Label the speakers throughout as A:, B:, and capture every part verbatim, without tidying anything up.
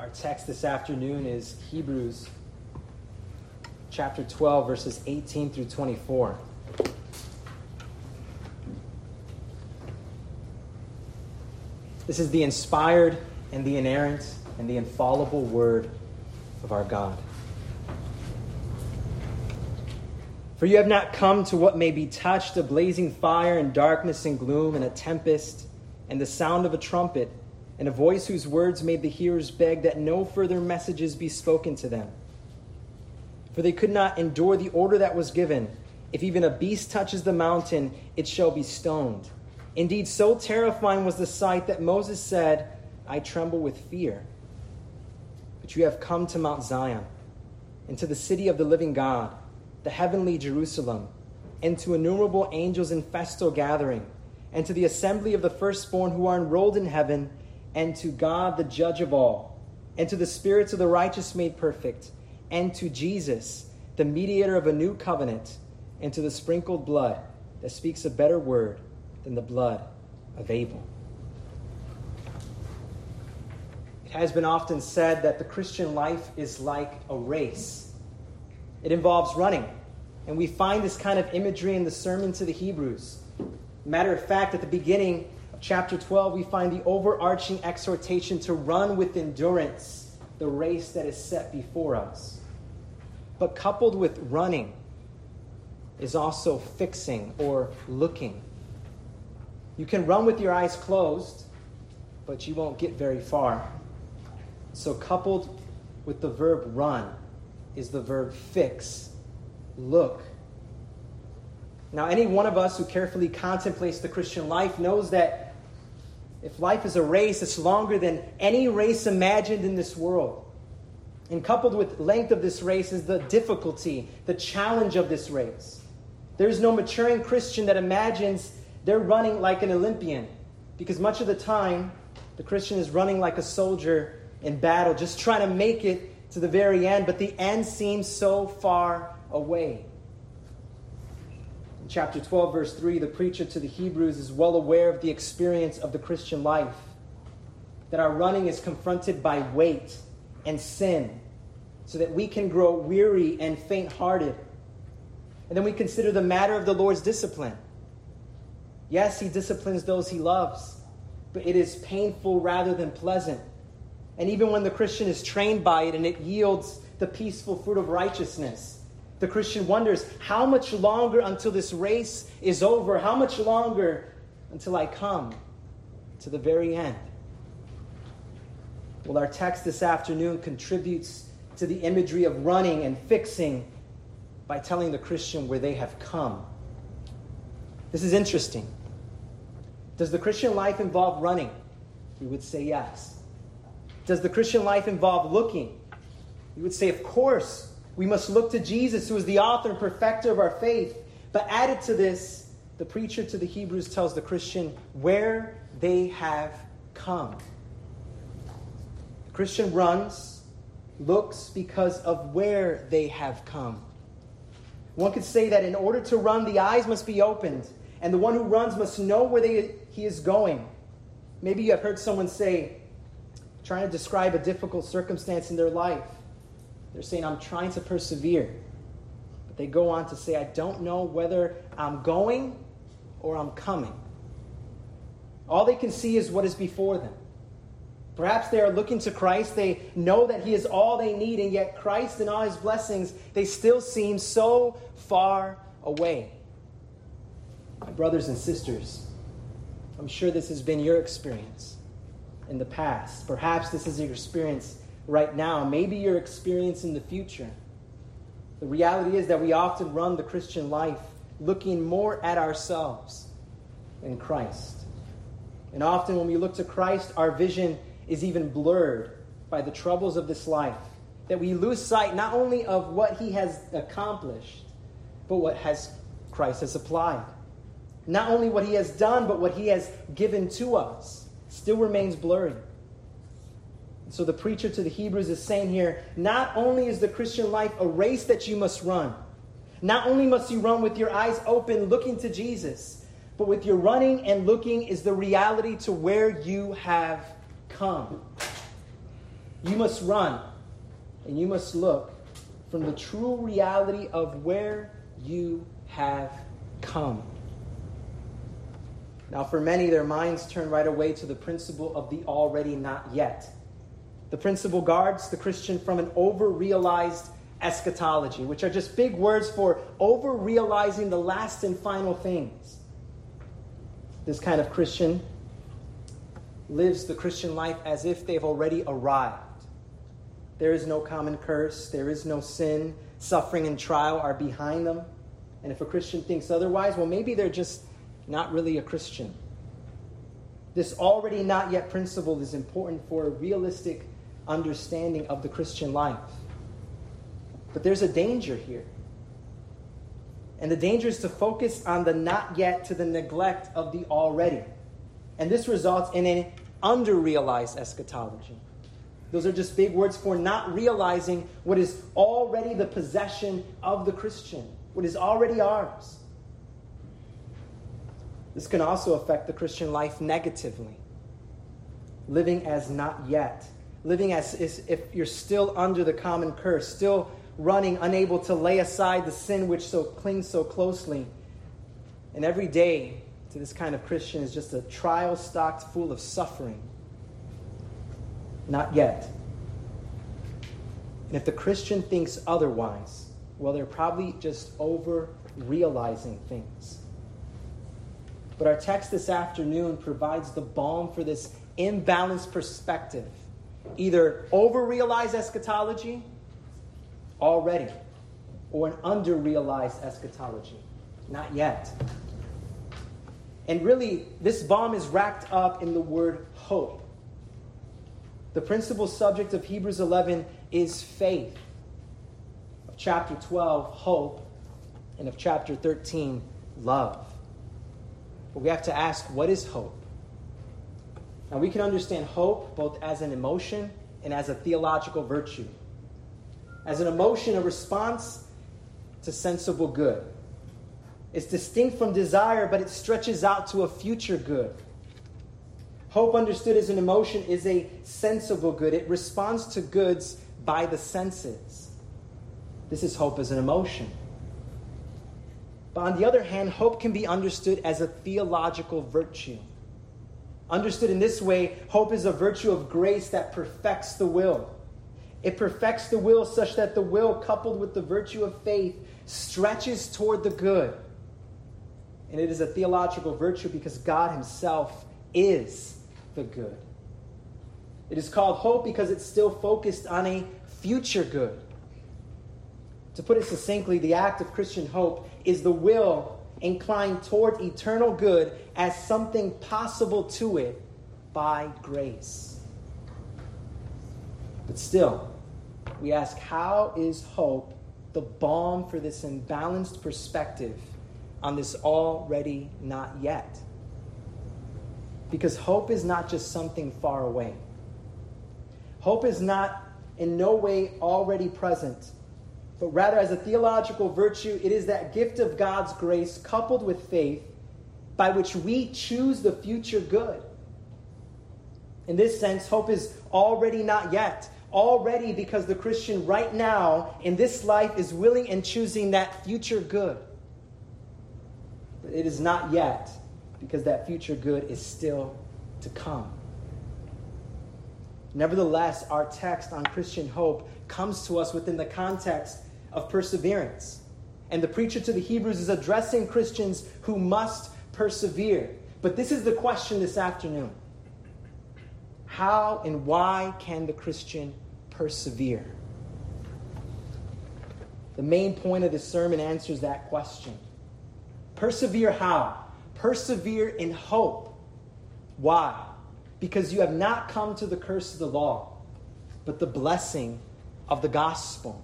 A: Our text this afternoon is Hebrews chapter twelve, verses eighteen through twenty-four. This is the inspired and the inerrant and the infallible word of our God. For you have not come to what may be touched, a blazing fire and darkness and gloom and a tempest and the sound of a trumpet and a voice whose words made the hearers beg that no further messages be spoken to them. For they could not endure the order that was given. If even a beast touches the mountain, it shall be stoned. Indeed, so terrifying was the sight that Moses said, I tremble with fear. But you have come to Mount Zion, and to the city of the living God, the heavenly Jerusalem, and to innumerable angels in festal gathering, and to the assembly of the firstborn who are enrolled in heaven, and to God the judge of all, and to the spirits of the righteous made perfect, and to Jesus, the mediator of a new covenant, and to the sprinkled blood that speaks a better word than the blood of Abel. It has been often said that the Christian life is like a race. It involves running, and we find this kind of imagery in the sermon to the Hebrews. Matter of fact, at the beginning of chapter twelve, we find the overarching exhortation to run with endurance the race that is set before us. But coupled with running is also fixing or looking. You can run with your eyes closed, but you won't get very far. So coupled with the verb run is the verb fix, look. Now, any one of us who carefully contemplates the Christian life knows that if life is a race, it's longer than any race imagined in this world. And coupled with length of this race is the difficulty, the challenge of this race. There's no maturing Christian that imagines they're running like an Olympian, because much of the time, the Christian is running like a soldier in battle, just trying to make it to the very end, but the end seems so far away. In chapter twelve, verse three, the preacher to the Hebrews is well aware of the experience of the Christian life, that our running is confronted by weight and sin, so that we can grow weary and faint-hearted. And then we consider the matter of the Lord's discipline. Yes, he disciplines those he loves, but it is painful rather than pleasant. And even when the Christian is trained by it and it yields the peaceful fruit of righteousness, the Christian wonders, how much longer until this race is over? How much longer until I come to the very end? Well, our text this afternoon contributes to the imagery of running and fixing by telling the Christian where they have come. This is interesting. Does the Christian life involve running? We would say yes. Does the Christian life involve looking? We would say, of course. We must look to Jesus, who is the author and perfecter of our faith. But added to this, the preacher to the Hebrews tells the Christian where they have come. The Christian runs, looks because of where they have come. One could say that in order to run, the eyes must be opened, and the one who runs must know where they, he is going. Maybe you have heard someone say, trying to describe a difficult circumstance in their life, they're saying, I'm trying to persevere. But they go on to say, I don't know whether I'm going or I'm coming. All they can see is what is before them. Perhaps they are looking to Christ. They know that he is all they need, and yet Christ and all his blessings, they still seem so far away. My brothers and sisters, I'm sure this has been your experience in the past. Perhaps this is your experience right now, maybe your experience in the future. The reality is that we often run the Christian life looking more at ourselves than Christ. And often when we look to Christ, our vision is even blurred by the troubles of this life, that we lose sight not only of what he has accomplished, but what has Christ has applied. Not only what he has done, but what he has given to us still remains blurry. So the preacher to the Hebrews is saying here, not only is the Christian life a race that you must run, not only must you run with your eyes open looking to Jesus, but with your running and looking is the reality to where you have come. You must run, and you must look from the true reality of where you have come. Now, for many, their minds turn right away to the principle of the already not yet. The principle guards the Christian from an over-realized eschatology, which are just big words for over-realizing the last and final things. This kind of Christian lives the Christian life as if they've already arrived. There is no common curse. There is no sin. Suffering and trial are behind them. And if a Christian thinks otherwise, well, maybe they're just not really a Christian. This already not yet principle is important for a realistic understanding of the Christian life. But there's a danger here. And the danger is to focus on the not yet to the neglect of the already. And this results in an under-realized eschatology. Those are just big words for not realizing what is already the possession of the Christian, what is already ours. This can also affect the Christian life negatively. Living as not yet. Living as if you're still under the common curse, still running, unable to lay aside the sin which so clings so closely. And every day to this kind of Christian is just a trial stocked full of suffering. Not yet. And if the Christian thinks otherwise, well, they're probably just over-realizing things. But our text this afternoon provides the balm for this imbalanced perspective. Either over-realized eschatology, already, or an under-realized eschatology, not yet. And really, this balm is wrapped up in the word hope. The principal subject of Hebrews eleven is faith. Of chapter twelve, hope. And of chapter thirteen, love. But we have to ask, what is hope? Now, we can understand hope both as an emotion and as a theological virtue. As an emotion, a response to sensible good. It's distinct from desire, but it stretches out to a future good. Hope, understood as an emotion, is a sensible good. It responds to goods by the senses. This is hope as an emotion. But on the other hand, hope can be understood as a theological virtue. Understood in this way, hope is a virtue of grace that perfects the will. It perfects the will such that the will, coupled with the virtue of faith, stretches toward the good. And it is a theological virtue because God himself is the good. It is called hope because it's still focused on a future good. To put it succinctly, the act of Christian hope is the will inclined toward eternal good as something possible to it by grace. But still, we ask, how is hope the balm for this imbalanced perspective on this already not yet? Because hope is not just something far away. Hope is not in no way already present, but rather as a theological virtue, it is that gift of God's grace coupled with faith by which we choose the future good. In this sense, hope is already not yet. Already because the Christian right now in this life is willing and choosing that future good. But it is not yet because that future good is still to come. Nevertheless, our text on Christian hope comes to us within the context of perseverance. And the preacher to the Hebrews is addressing Christians who must persevere. But this is the question this afternoon. How and why can the Christian persevere? The main point of this sermon answers that question. Persevere how? Persevere in hope. Why? Because you have not come to the curse of the law, but the blessing of the gospel.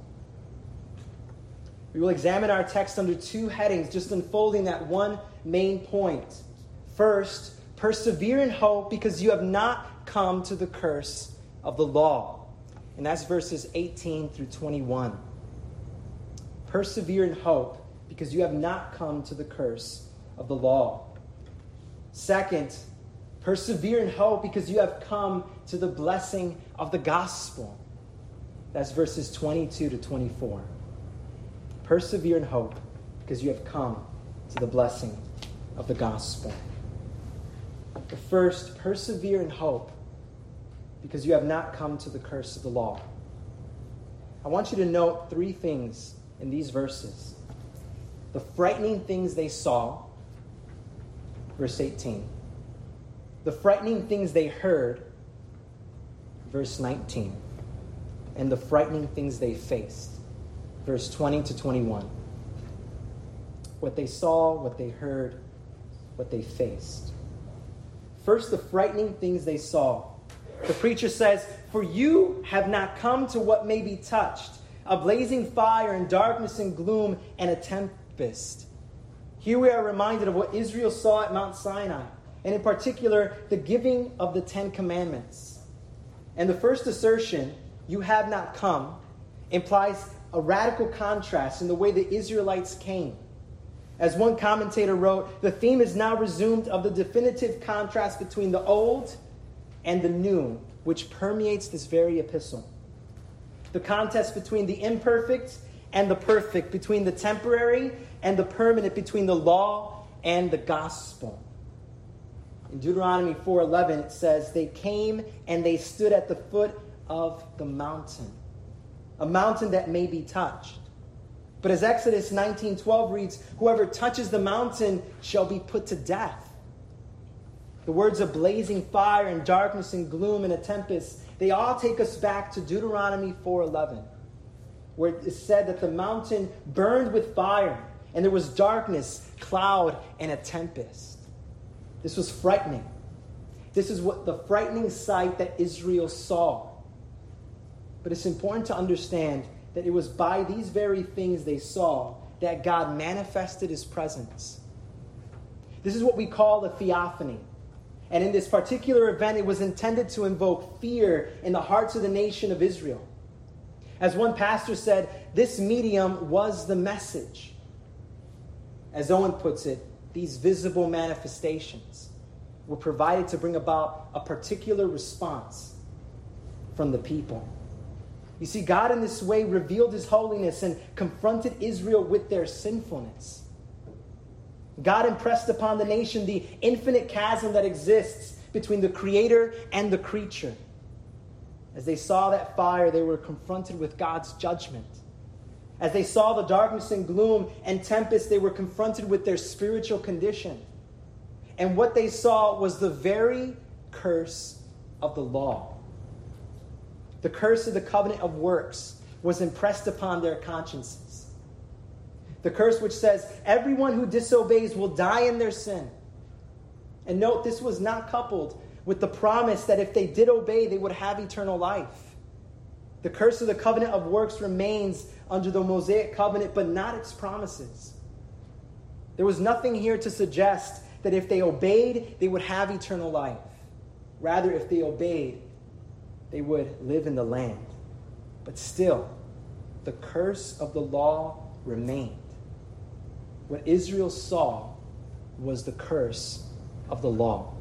A: We will examine our text under two headings, just unfolding that one main point. First, persevere in hope because you have not come to the curse of the law. And that's verses eighteen through twenty-one. Persevere in hope because you have not come to the curse of the law. Second, Persevere in hope because you have come to the blessing of the gospel. That's verses twenty-two to twenty-four. Persevere in hope because you have come to the blessing of the gospel. But first, persevere in hope because you have not come to the curse of the law. I want you to note three things in these verses. The frightening things they saw, verse eighteen. The frightening things they heard, verse nineteen. And the frightening things they faced, verse twenty to twenty-one. What they saw, what they heard, what they faced. First, the frightening things they saw. The preacher says, "For you have not come to what may be touched, a blazing fire and darkness and gloom and a tempest." Here we are reminded of what Israel saw at Mount Sinai, and in particular, the giving of the Ten Commandments. And the first assertion, "you have not come," implies a radical contrast in the way the Israelites came. As one commentator wrote, the theme is now resumed of the definitive contrast between the old and the new, which permeates this very epistle. The contest between the imperfect and the perfect, between the temporary and the permanent, between the law and the gospel. In Deuteronomy four eleven, it says, "They came and they stood at the foot of the mountain," a mountain that may be touched. But as Exodus nineteen twelve reads, "Whoever touches the mountain shall be put to death." The words of blazing fire and darkness and gloom and a tempest, they all take us back to Deuteronomy four eleven, where it is said that the mountain burned with fire and there was darkness, cloud, and a tempest. This was frightening. This is what the frightening sight that Israel saw. But it's important to understand that it was by these very things they saw that God manifested his presence. This is what we call a theophany. And in this particular event, it was intended to invoke fear in the hearts of the nation of Israel. As one pastor said, this medium was the message. As Owen puts it, these visible manifestations were provided to bring about a particular response from the people. You see, God in this way revealed his holiness and confronted Israel with their sinfulness. God impressed upon the nation the infinite chasm that exists between the Creator and the creature. As they saw that fire, they were confronted with God's judgment. As they saw the darkness and gloom and tempest, they were confronted with their spiritual condition. And what they saw was the very curse of the law. The curse of the covenant of works was impressed upon their consciences. The curse which says, everyone who disobeys will die in their sin. And note, this was not coupled with the promise that if they did obey, they would have eternal life. The curse of the covenant of works remains under the Mosaic covenant, but not its promises. There was nothing here to suggest that if they obeyed, they would have eternal life. Rather, if they obeyed, they would live in the land. But still, the curse of the law remained. What Israel saw was the curse of the law.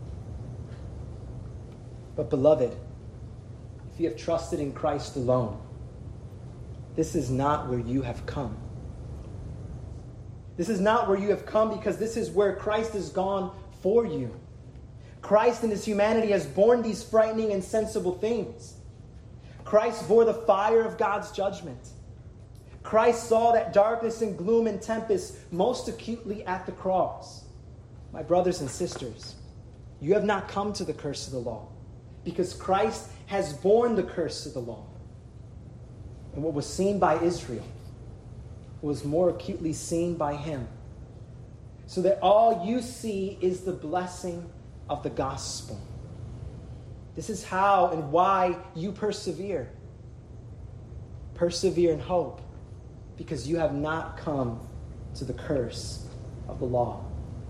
A: But beloved, if you have trusted in Christ alone, this is not where you have come. This is not where you have come because this is where Christ has gone for you. Christ in his humanity has borne these frightening and sensible things. Christ bore the fire of God's judgment. Christ saw that darkness and gloom and tempest most acutely at the cross. My brothers and sisters, you have not come to the curse of the law because Christ has borne the curse of the law. And what was seen by Israel was more acutely seen by him. So that all you see is the blessing of the gospel. This is how and why you persevere. Persevere in hope because you have not come to the curse of the law.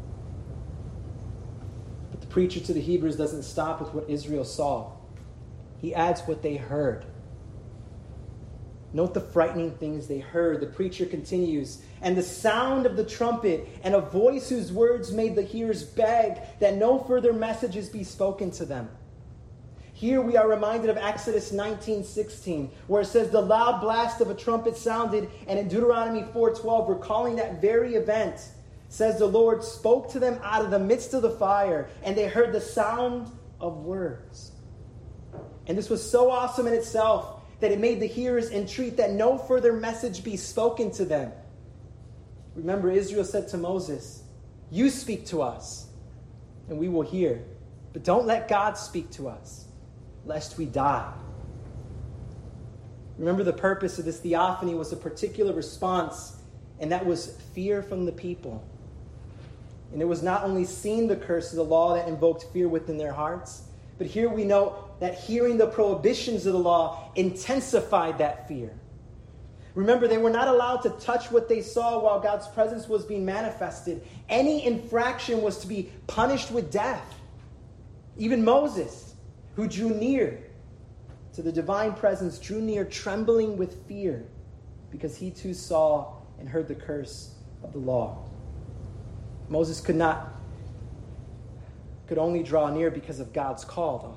A: But the preacher to the Hebrews doesn't stop with what Israel saw. He adds what they heard. Note the frightening things they heard. The preacher continues, and the sound of the trumpet, and a voice whose words made the hearers beg that no further messages be spoken to them. Here we are reminded of Exodus nineteen sixteen, where it says, the loud blast of a trumpet sounded, and in Deuteronomy four twelve, recalling that very event, says the Lord spoke to them out of the midst of the fire, and they heard the sound of words. And this was so awesome in itself that it made the hearers entreat that no further message be spoken to them. Remember, Israel said to Moses, you speak to us, and we will hear. But don't let God speak to us, lest we die. Remember, the purpose of this theophany was a particular response, and that was fear from the people. And it was not only seeing the curse of the law that invoked fear within their hearts, but here we know that hearing the prohibitions of the law intensified that fear. Remember, they were not allowed to touch what they saw while God's presence was being manifested. Any infraction was to be punished with death. Even Moses, who drew near to the divine presence, drew near trembling with fear because he too saw and heard the curse of the law. Moses could not, could only draw near because of God's call, though.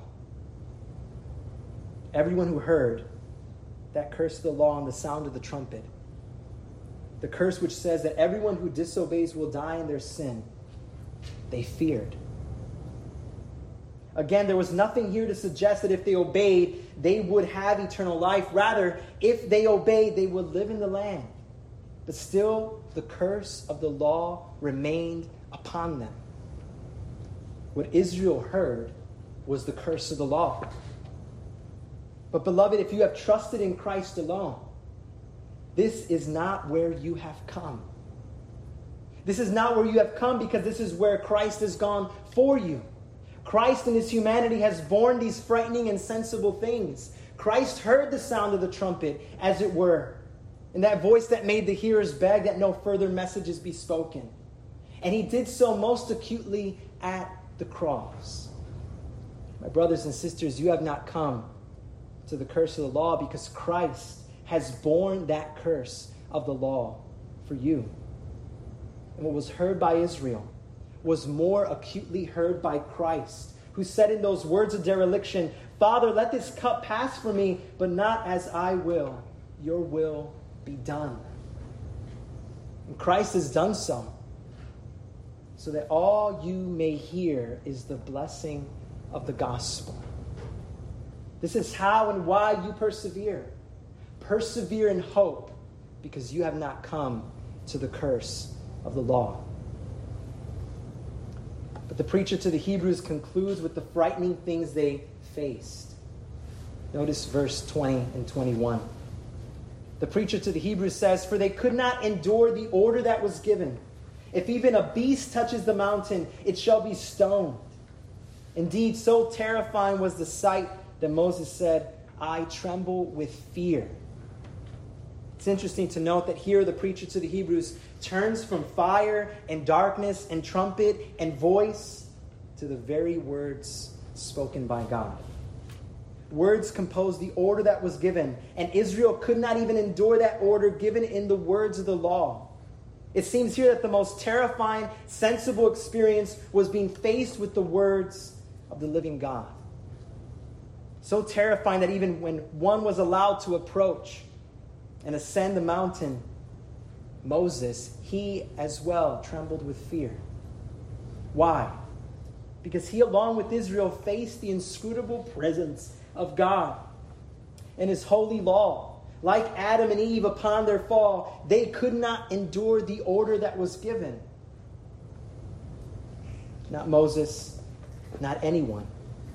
A: Everyone who heard that curse of the law and the sound of the trumpet, the curse which says that everyone who disobeys will die in their sin, they feared. Again, there was nothing here to suggest that if they obeyed, they would have eternal life. Rather, if they obeyed, they would live in the land. But still, the curse of the law remained upon them. What Israel heard was the curse of the law. But beloved, if you have trusted in Christ alone, this is not where you have come. This is not where you have come because this is where Christ has gone for you. Christ in his humanity has borne these frightening and sensible things. Christ heard the sound of the trumpet, as it were, and that voice that made the hearers beg that no further messages be spoken. And he did so most acutely at the cross. My brothers and sisters, you have not come to the curse of the law because Christ has borne that curse of the law for you. And what was heard by Israel was more acutely heard by Christ, who said in those words of dereliction, Father, let this cup pass from me, but not as I will, your will be done. And Christ has done so, so that all you may hear is the blessing of the gospel. This is how and why you persevere. Persevere in hope, because you have not come to the curse of the law. But the preacher to the Hebrews concludes with the frightening things they faced. Notice verse twenty and twenty-one. The preacher to the Hebrews says, for they could not endure the order that was given. If even a beast touches the mountain, it shall be stoned. Indeed, so terrifying was the sight that Moses said, I tremble with fear. It's interesting to note that here the preacher to the Hebrews turns from fire and darkness and trumpet and voice to the very words spoken by God. Words compose the order that was given, and Israel could not even endure that order given in the words of the law. It seems here that the most terrifying, sensible experience was being faced with the words of the living God. So terrifying that even when one was allowed to approach and ascend the mountain, Moses, he as well trembled with fear. Why? Because he, along with Israel, faced the inscrutable presence of God and his holy law. Like Adam and Eve upon their fall, they could not endure the order that was given. Not Moses, not anyone.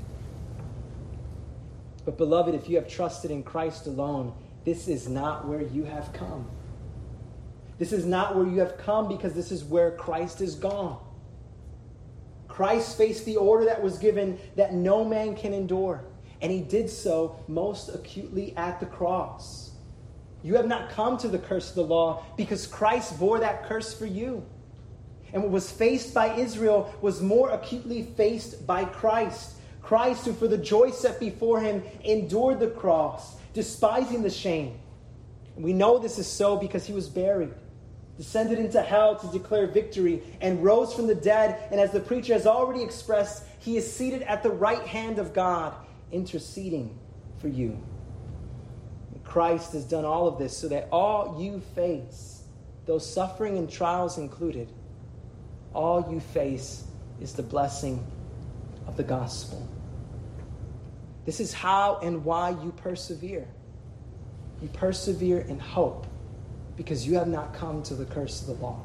A: But beloved, if you have trusted in Christ alone, this is not where you have come. This is not where you have come because this is where Christ is gone. Christ faced the order that was given that no man can endure. And he did so most acutely at the cross. You have not come to the curse of the law because Christ bore that curse for you. And what was faced by Israel was more acutely faced by Christ. Christ, who for the joy set before him endured the cross, despising the shame, And we know this is so because he was buried, descended into hell to declare victory, and rose from the dead. And as the preacher has already expressed, he is seated at the right hand of God, interceding for you. And Christ has done all of this so that all you face, those suffering and trials included, all you face is the blessing of the gospel. This is how and why you persevere. You persevere in hope because you have not come to the curse of the law.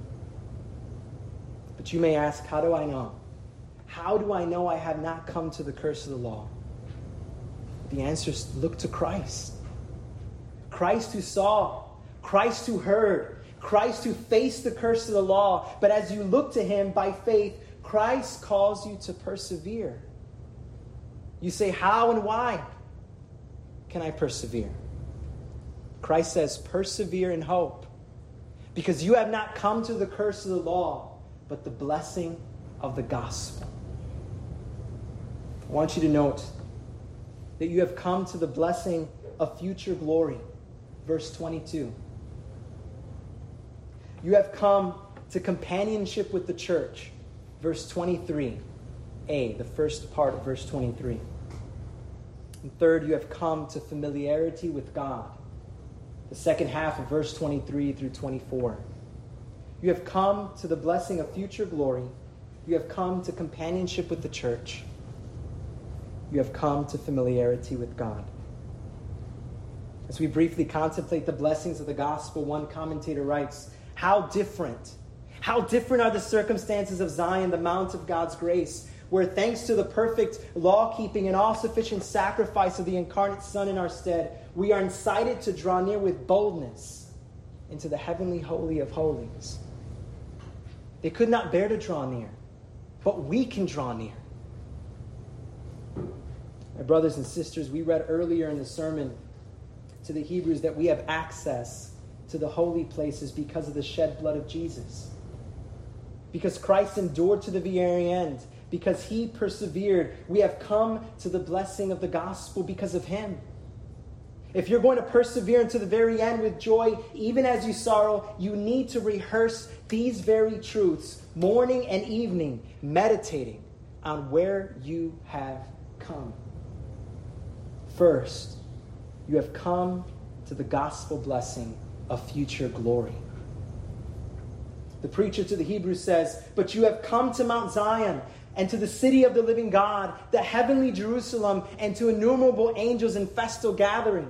A: But you may ask, how do I know? How do I know I have not come to the curse of the law? The answer is look to Christ. Christ who saw, Christ who heard, Christ who faced the curse of the law. But as you look to him by faith, Christ calls you to persevere. You say, how and why can I persevere? Christ says, persevere in hope, because you have not come to the curse of the law, but the blessing of the gospel. I want you to note that you have come to the blessing of future glory. Verse twenty-two. You have come to companionship with the church. Verse twenty-three. A, the first part of verse twenty-three. And third, you have come to familiarity with God. The second half of verse twenty-three through twenty-four. You have come to the blessing of future glory. You have come to companionship with the church. You have come to familiarity with God. As we briefly contemplate the blessings of the gospel, one commentator writes, how different, how different are the circumstances of Zion, the mount of God's grace, where thanks to the perfect law-keeping and all-sufficient sacrifice of the incarnate Son in our stead, we are incited to draw near with boldness into the heavenly holy of holies. They could not bear to draw near, but we can draw near. My brothers and sisters, we read earlier in the sermon to the Hebrews that we have access to the holy places because of the shed blood of Jesus. Because Christ endured to the very end, because he persevered, we have come to the blessing of the gospel because of him. If you're going to persevere unto the very end with joy, even as you sorrow, you need to rehearse these very truths morning and evening, meditating on where you have come. First, you have come to the gospel blessing of future glory. The preacher to the Hebrews says, but you have come to Mount Zion and to the city of the living God, the heavenly Jerusalem, and to innumerable angels in festal gathering.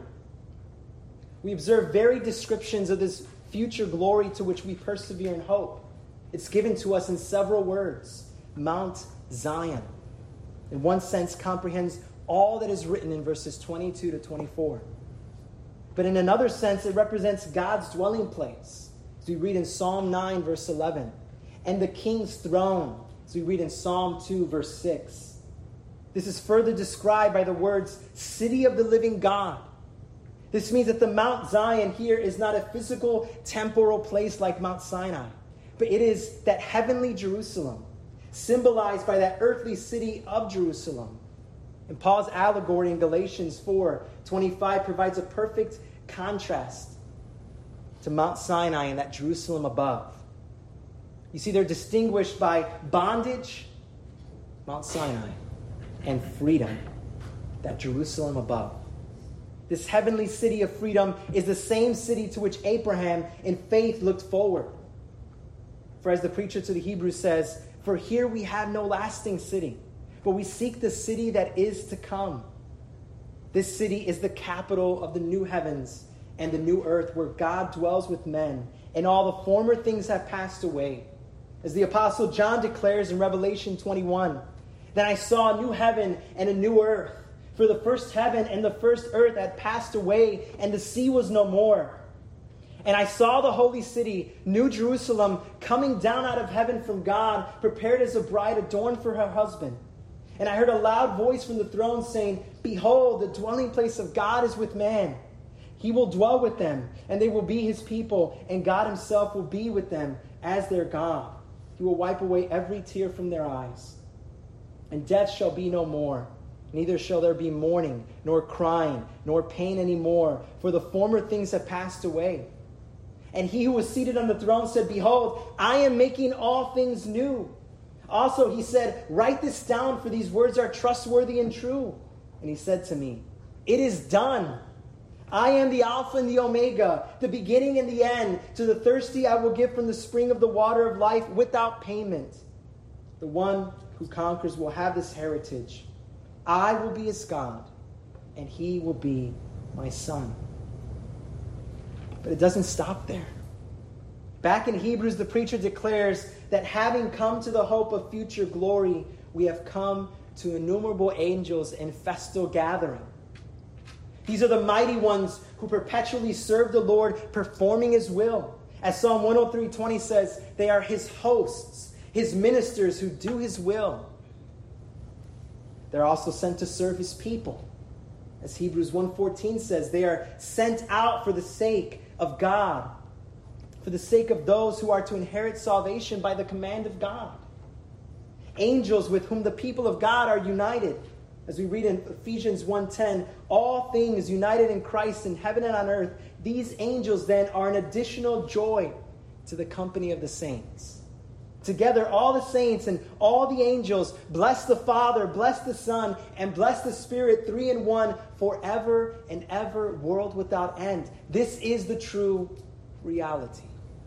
A: We observe varied descriptions of this future glory to which we persevere in hope. It's given to us in several words. Mount Zion, in one sense, comprehends all that is written in verses twenty-two to twenty-four. But in another sense, it represents God's dwelling place, as we read in Psalm nine, verse eleven, and the king's throne, as we read in Psalm two, verse six. This is further described by the words, city of the living God. This means that the Mount Zion here is not a physical, temporal place like Mount Sinai, but it is that heavenly Jerusalem, symbolized by that earthly city of Jerusalem. And Paul's allegory in Galatians four twenty-five provides a perfect contrast to Mount Sinai and that Jerusalem above. You see, they're distinguished by bondage, Mount Sinai, and freedom, that Jerusalem above. This heavenly city of freedom is the same city to which Abraham in faith looked forward. For as the preacher to the Hebrews says, for here we have no lasting city, but we seek the city that is to come. This city is the capital of the new heavens and the new earth, where God dwells with men, and all the former things have passed away. As the Apostle John declares in Revelation twenty-one, then I saw a new heaven and a new earth, for the first heaven and the first earth had passed away, and the sea was no more. And I saw the holy city, New Jerusalem, coming down out of heaven from God, prepared as a bride adorned for her husband. And I heard a loud voice from the throne saying, behold, the dwelling place of God is with man. He will dwell with them, and they will be his people, and God himself will be with them as their God. He will wipe away every tear from their eyes. And death shall be no more, Neither shall there be mourning, nor crying, nor pain anymore, for the former things have passed away. And he who was seated on the throne said, Behold, I am making all things new. Also he said, Write this down, for these words are trustworthy and true. And he said to me, It is done. I am the Alpha and the Omega, the beginning and the end. To the thirsty I will give from the spring of the water of life without payment. The one who conquers will have this heritage. I will be his God, and he will be my son. But it doesn't stop there. Back in Hebrews, the preacher declares that having come to the hope of future glory, we have come to innumerable angels in festal gathering. These are the mighty ones who perpetually serve the Lord, performing his will. As Psalm one oh three twenty says, they are his hosts, his ministers who do his will. They're also sent to serve his people. As Hebrews one fourteen says, they are sent out for the sake of God, for the sake of those who are to inherit salvation by the command of God. Angels with whom the people of God are united. As we read in Ephesians one ten, all things united in Christ in heaven and on earth, these angels then are an additional joy to the company of the saints. Together, all the saints and all the angels bless the Father, bless the Son, and bless the Spirit, three in one, forever and ever, world without end. This is the true reality.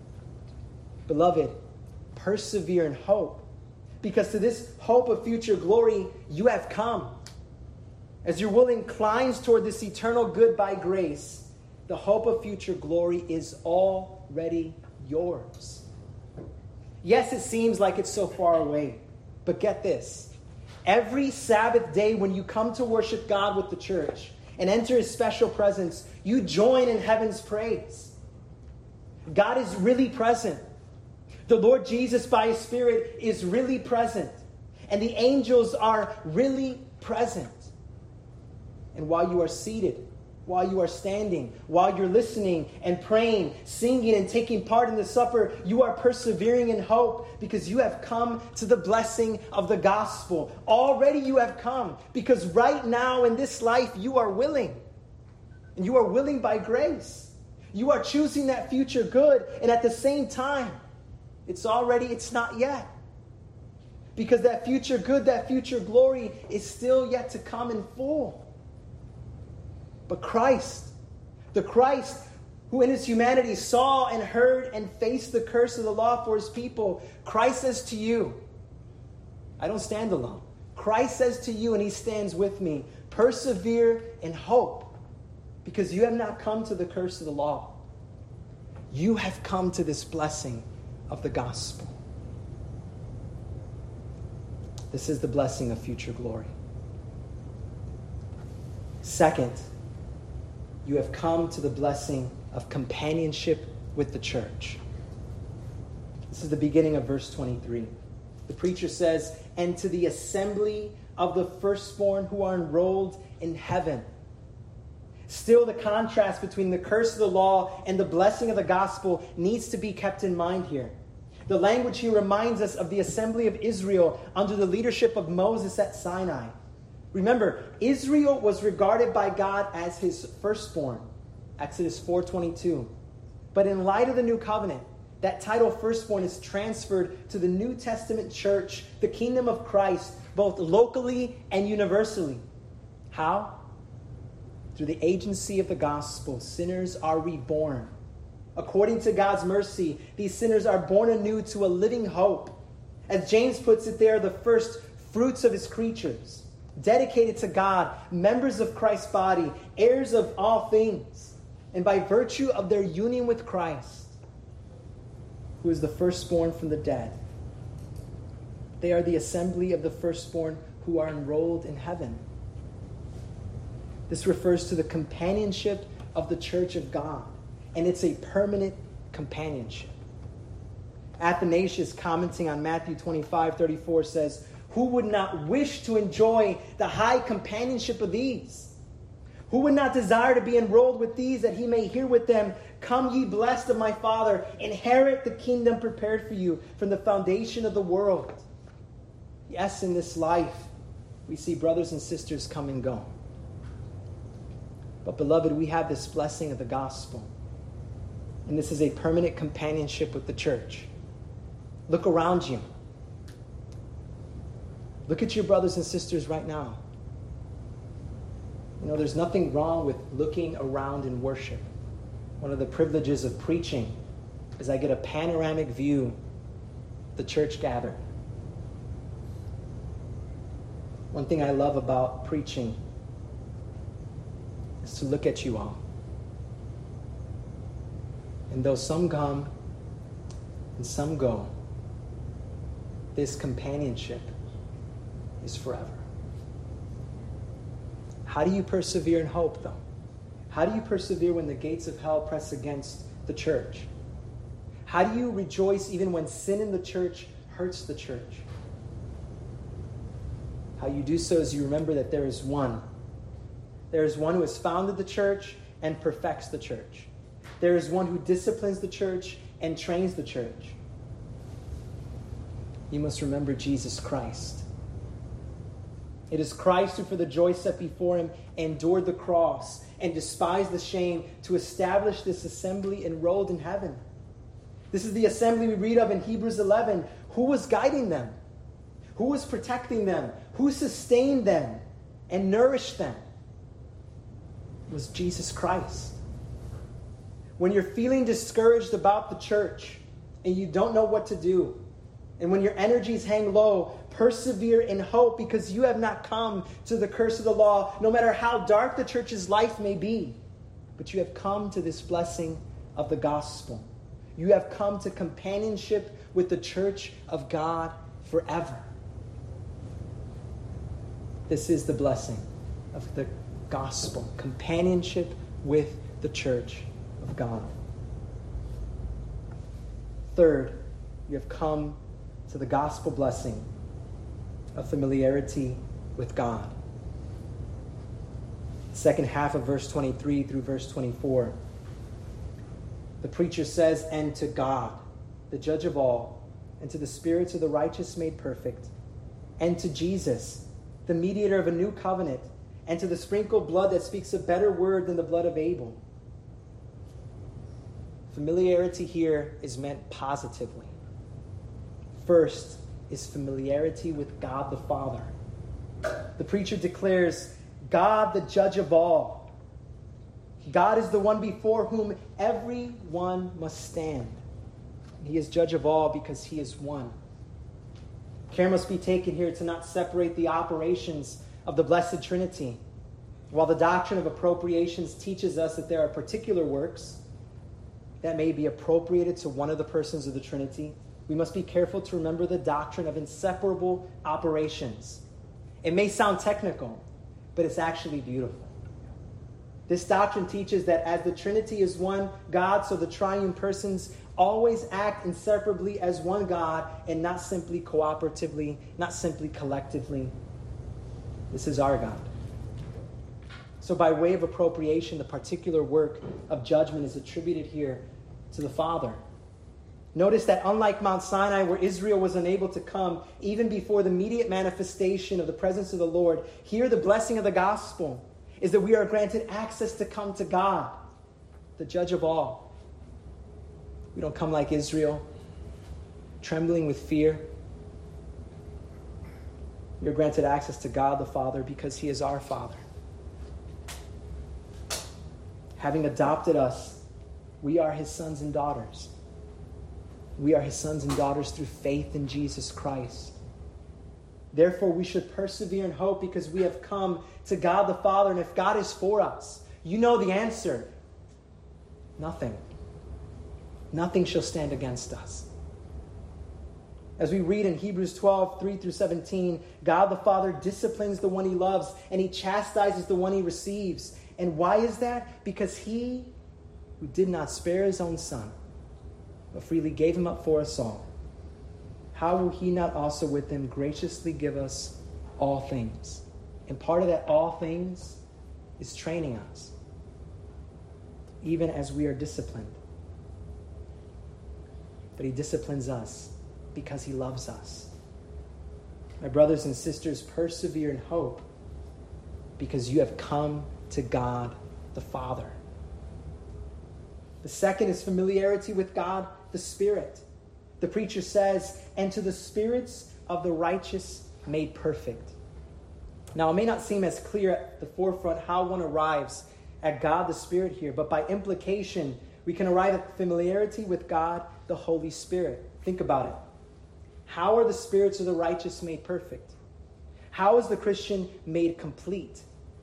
A: Beloved, persevere in hope, because to this hope of future glory you have come. As your will inclines toward this eternal good by grace, the hope of future glory is already yours. Yes, it seems like it's so far away, but get this. Every Sabbath day when you come to worship God with the church and enter his special presence, you join in heaven's praise. God is really present. The Lord Jesus, by his Spirit, is really present. And the angels are really present. And while you are seated, while you are standing, while you're listening and praying, singing and taking part in the supper, you are persevering in hope because you have come to the blessing of the gospel. Already you have come because right now in this life you are willing. And you are willing by grace. You are choosing that future good, and at the same time, it's already, it's not yet. Because that future good, that future glory is still yet to come in full. But Christ, the Christ who in his humanity saw and heard and faced the curse of the law for his people, Christ says to you, I don't stand alone. Christ says to you, and he stands with me, persevere in hope, because you have not come to the curse of the law. You have come to this blessing of the gospel. This is the blessing of future glory. Second, you have come to the blessing of companionship with the church. This is the beginning of verse twenty-three. The preacher says, and to the assembly of the firstborn who are enrolled in heaven. Still, the contrast between the curse of the law and the blessing of the gospel needs to be kept in mind here. The language here reminds us of the assembly of Israel under the leadership of Moses at Sinai. Remember, Israel was regarded by God as his firstborn, Exodus four twenty-two. But in light of the new covenant, that title firstborn is transferred to the New Testament church, the kingdom of Christ, both locally and universally. How? Through the agency of the gospel, sinners are reborn. According to God's mercy, these sinners are born anew to a living hope. As James puts it, they are the first fruits of his creatures, dedicated to God, members of Christ's body, heirs of all things, and by virtue of their union with Christ, who is the firstborn from the dead, they are the assembly of the firstborn who are enrolled in heaven. This refers to the companionship of the church of God, and it's a permanent companionship. Athanasius, commenting on Matthew twenty-five thirty-four, says, who would not wish to enjoy the high companionship of these? Who would not desire to be enrolled with these, that he may hear with them, come ye blessed of my Father, inherit the kingdom prepared for you from the foundation of the world. Yes, in this life, We see brothers and sisters come and go. But beloved, we have this blessing of the gospel. And this is a permanent companionship with the church. Look around you. Look at your brothers and sisters right now. You know, there's nothing wrong with looking around in worship. One of the privileges of preaching is I get a panoramic view of the church gathered. One thing I love about preaching is to look at you all. And though some come and some go, this companionship is forever. How do you persevere in hope, though? How do you persevere when the gates of hell press against the church? How do you rejoice even when sin in the church hurts the church? How you do so is you remember that there is one. There is one who has founded the church and perfects the church. There is one who disciplines the church and trains the church. You must remember Jesus Christ. It is Christ who, for the joy set before him, endured the cross and despised the shame to establish this assembly enrolled in heaven. This is the assembly we read of in Hebrews eleven. Who was guiding them? Who was protecting them? Who sustained them and nourished them? It was Jesus Christ. When you're feeling discouraged about the church and you don't know what to do, and when your energies hang low, persevere in hope, because you have not come to the curse of the law, no matter how dark the church's life may be. But you have come to this blessing of the gospel. You have come to companionship with the church of God forever. This is the blessing of the gospel, companionship with the church of God. Third, you have come to the gospel blessing of familiarity with God. Second half of verse twenty-three through verse twenty-four. The preacher says, "And to God, the judge of all, and to the spirits of the righteous made perfect, and to Jesus, the mediator of a new covenant, and to the sprinkled blood that speaks a better word than the blood of Abel." Familiarity here is meant positively. First is familiarity with God the Father. The preacher declares, God the judge of all. God is the one before whom everyone must stand. He is judge of all because he is one. Care must be taken here to not separate the operations of the Blessed Trinity. While the doctrine of appropriations teaches us that there are particular works that may be appropriated to one of the persons of the Trinity, we must be careful to remember the doctrine of inseparable operations. It may sound technical, but it's actually beautiful. This doctrine teaches that as the Trinity is one God, so the triune persons always act inseparably as one God and not simply cooperatively, not simply collectively. This is our God. So by way of appropriation, the particular work of judgment is attributed here to the Father. Notice that unlike Mount Sinai, where Israel was unable to come even before the immediate manifestation of the presence of the Lord, here the blessing of the gospel is that we are granted access to come to God, the judge of all. We don't come like Israel, trembling with fear. We are granted access to God the Father because he is our Father. Having adopted us, we are his sons and daughters. We are his sons and daughters through faith in Jesus Christ. Therefore, we should persevere in hope because we have come to God the Father. And if God is for us, you know the answer. Nothing. Nothing shall stand against us. As we read in Hebrews twelve, three through seventeen, God the Father disciplines the one he loves, and he chastises the one he receives. And why is that? Because he who did not spare his own son, but freely gave him up for us all, how will he not also with him graciously give us all things? And part of that all things is training us, even as we are disciplined. But he disciplines us because he loves us. My brothers and sisters, persevere in hope because you have come to God the Father. The second is familiarity with God the Spirit. The preacher says, and to the spirits of the righteous made perfect. Now, it may not seem as clear at the forefront how one arrives at God the Spirit here, but by implication, we can arrive at familiarity with God the Holy Spirit. Think about it. How are the spirits of the righteous made perfect? How is the Christian made complete?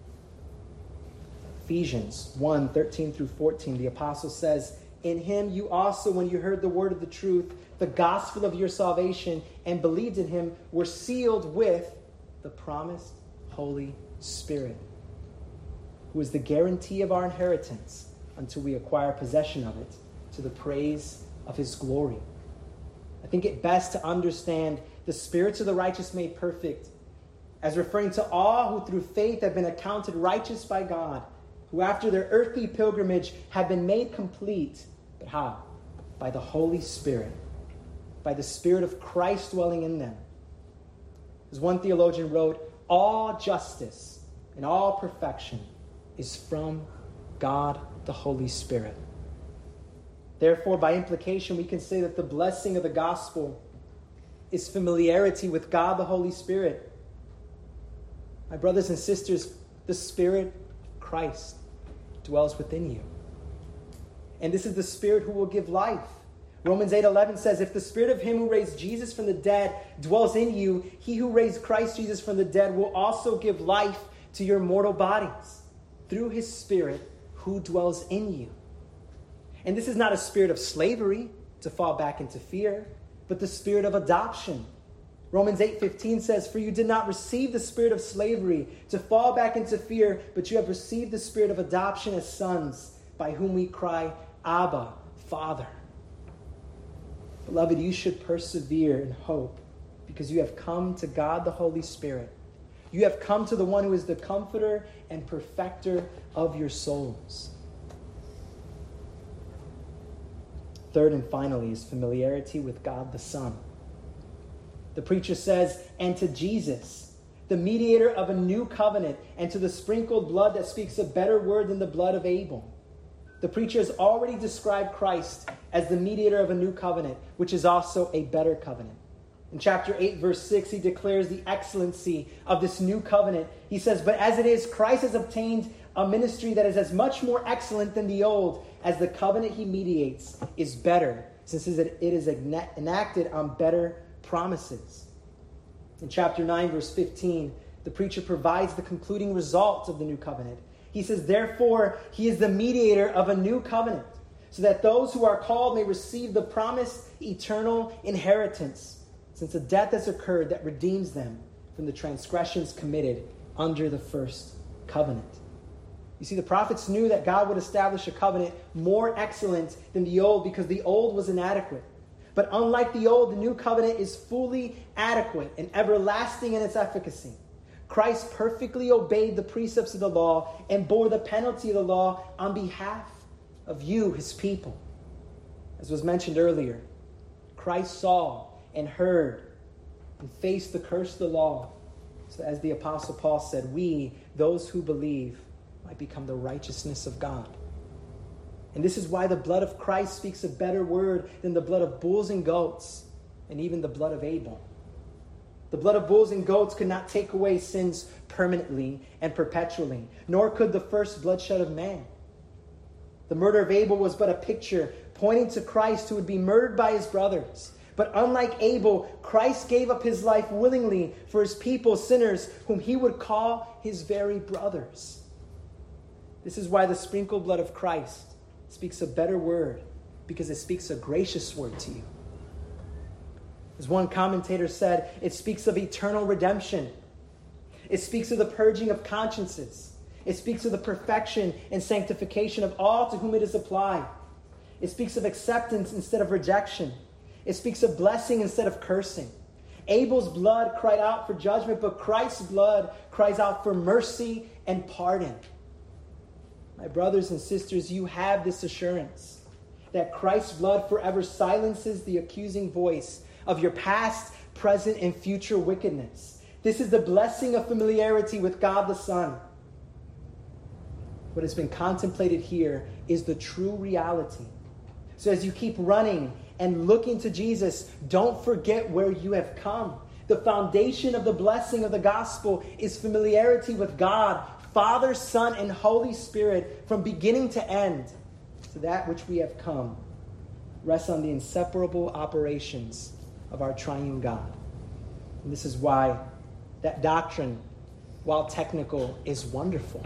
A: Ephesians one, thirteen through fourteen, the apostle says, in him you also, when you heard the word of the truth, the gospel of your salvation, and believed in him, were sealed with the promised Holy Spirit, who is the guarantee of our inheritance until we acquire possession of it, to the praise of his glory. I think it best to understand the spirits of the righteous made perfect as referring to all who through faith have been accounted righteous by God, who after their earthly pilgrimage have been made complete. But how? By the Holy Spirit, by the Spirit of Christ dwelling in them. As one theologian wrote, all justice and all perfection is from God the Holy Spirit. Therefore, by implication, we can say that the blessing of the gospel is familiarity with God the Holy Spirit. My brothers and sisters, the Spirit of Christ dwells within you. And this is the Spirit who will give life. Romans eight eleven says, if the Spirit of him who raised Jesus from the dead dwells in you, he who raised Christ Jesus from the dead will also give life to your mortal bodies through his Spirit who dwells in you. And this is not a spirit of slavery to fall back into fear, but the spirit of adoption. Romans eight fifteen says, for you did not receive the spirit of slavery to fall back into fear, but you have received the spirit of adoption as sons, by whom we cry, Abba, Father. Beloved, you should persevere in hope because you have come to God the Holy Spirit. You have come to the one who is the comforter and perfecter of your souls. Third and finally is familiarity with God the Son. The preacher says, and to Jesus, the mediator of a new covenant, and to the sprinkled blood that speaks a better word than the blood of Abel. The preacher has already described Christ as the mediator of a new covenant, which is also a better covenant. In chapter eight, verse six, he declares the excellency of this new covenant. He says, but as it is, Christ has obtained a ministry that is as much more excellent than the old, as the covenant he mediates is better, since it is enacted on better promises. In chapter nine, verse fifteen, the preacher provides the concluding result of the new covenant. He says, therefore, he is the mediator of a new covenant, so that those who are called may receive the promised eternal inheritance, since a death has occurred that redeems them from the transgressions committed under the first covenant. You see, the prophets knew that God would establish a covenant more excellent than the old because the old was inadequate. But unlike the old, the new covenant is fully adequate and everlasting in its efficacy. Christ perfectly obeyed the precepts of the law and bore the penalty of the law on behalf of you, his people. As was mentioned earlier, Christ saw and heard and faced the curse of the law. So as the Apostle Paul said, we, those who believe, might become the righteousness of God. And this is why the blood of Christ speaks a better word than the blood of bulls and goats, and even the blood of Abel. The blood of bulls and goats could not take away sins permanently and perpetually, nor could the first bloodshed of man. The murder of Abel was but a picture pointing to Christ who would be murdered by his brothers. But unlike Abel, Christ gave up his life willingly for his people, sinners, whom he would call his very brothers. This is why the sprinkled blood of Christ speaks a better word, because it speaks a gracious word to you. As one commentator said, it speaks of eternal redemption. It speaks of the purging of consciences. It speaks of the perfection and sanctification of all to whom it is applied. It speaks of acceptance instead of rejection. It speaks of blessing instead of cursing. Abel's blood cried out for judgment, but Christ's blood cries out for mercy and pardon. My brothers and sisters, you have this assurance that Christ's blood forever silences the accusing voice of your past, present, and future wickedness. This is the blessing of familiarity with God the Son. What has been contemplated here is the true reality. So as you keep running and looking to Jesus, don't forget where you have come. The foundation of the blessing of the gospel is familiarity with God, Father, Son, and Holy Spirit from beginning to end. So that which we have come rests on the inseparable operations of our triune God. And this is why that doctrine, while technical, is wonderful.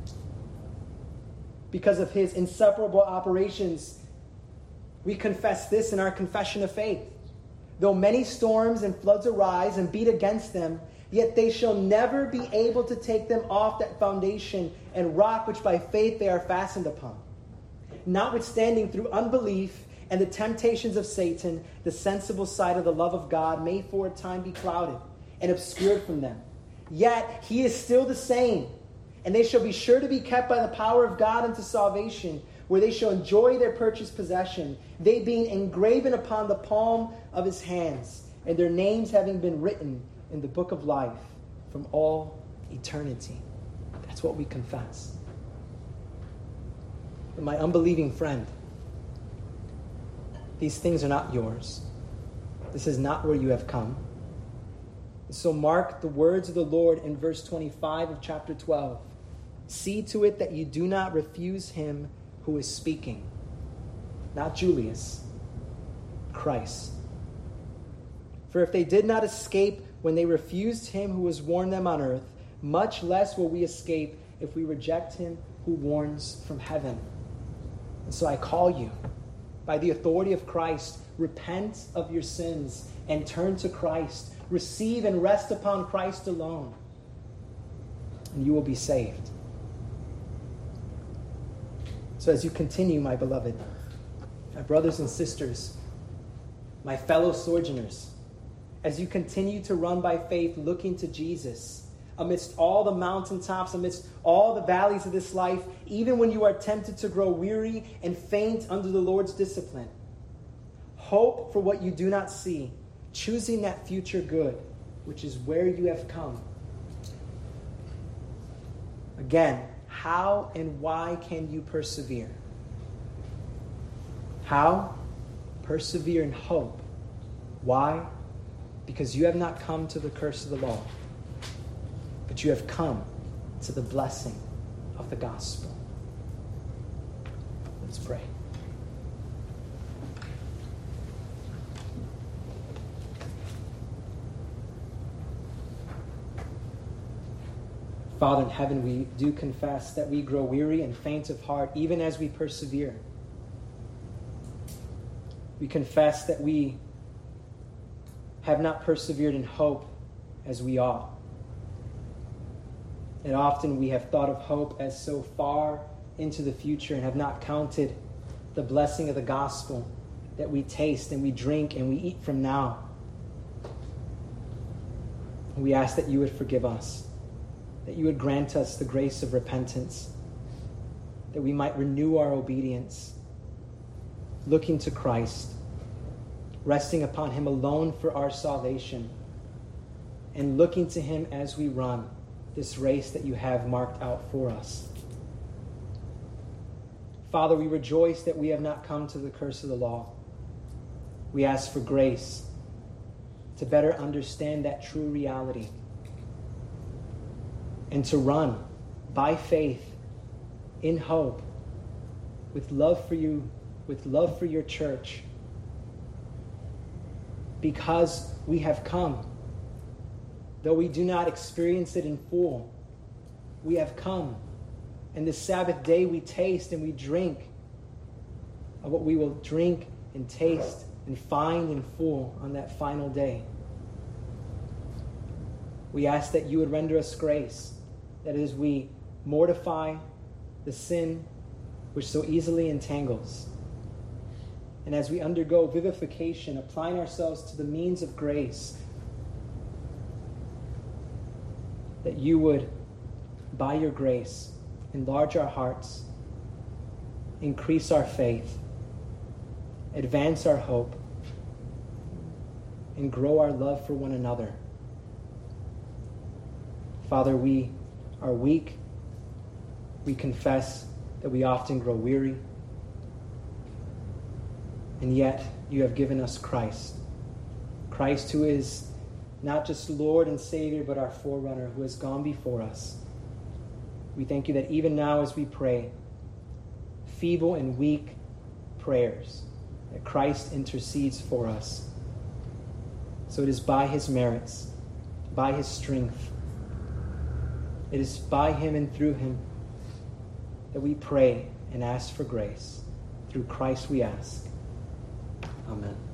A: Because of his inseparable operations, we confess this in our confession of faith. Though many storms and floods arise and beat against them, yet they shall never be able to take them off that foundation and rock which by faith they are fastened upon. Notwithstanding, through unbelief and the temptations of Satan, the sensible sight of the love of God may for a time be clouded and obscured from them. Yet he is still the same, and they shall be sure to be kept by the power of God unto salvation, where they shall enjoy their purchased possession, they being engraven upon the palm of his hands, and their names having been written in the book of life from all eternity. That's what we confess. But my unbelieving friend, these things are not yours. This is not where you have come. So mark the words of the Lord in verse twenty-five of chapter twelve. See to it that you do not refuse him who is speaking. Not Julius, Christ. For if they did not escape when they refused him who has warned them on earth, much less will we escape if we reject him who warns from heaven. And so I call you, by the authority of Christ, repent of your sins and turn to Christ. Receive and rest upon Christ alone, and you will be saved. So as you continue, my beloved, my brothers and sisters, my fellow sojourners, as you continue to run by faith looking to Jesus, amidst all the mountaintops, amidst all the valleys of this life, even when you are tempted to grow weary and faint under the Lord's discipline, hope for what you do not see, choosing that future good, which is where you have come. Again, how and why can you persevere? How? Persevere in hope. Why? Because you have not come to the curse of the law, but you have come to the blessing of the gospel. Let's pray. Father in heaven, we do confess that we grow weary and faint of heart even as we persevere. We confess that we have not persevered in hope as we ought. And often we have thought of hope as so far into the future and have not counted the blessing of the gospel that we taste and we drink and we eat from now. We ask that you would forgive us, that you would grant us the grace of repentance, that we might renew our obedience, looking to Christ, resting upon him alone for our salvation, and looking to him as we run this race that you have marked out for us. Father, we rejoice that we have not come to the curse of the law. We ask for grace to better understand that true reality and to run by faith in hope with love for you, with love for your church, because we have come. Though we do not experience it in full, we have come. And this Sabbath day we taste and we drink of what we will drink and taste and find in full on that final day. We ask that you would render us grace, that as we mortify the sin which so easily entangles, and as we undergo vivification, applying ourselves to the means of grace, that you would, by your grace, enlarge our hearts, increase our faith, advance our hope, and grow our love for one another. Father, we are weak. We confess that we often grow weary. And yet, you have given us Christ. Christ who is not just Lord and Savior, but our forerunner who has gone before us. We thank you that even now as we pray, feeble and weak prayers, that Christ intercedes for us. So it is by his merits, by his strength, it is by him and through him that we pray and ask for grace. Through Christ we ask. Amen.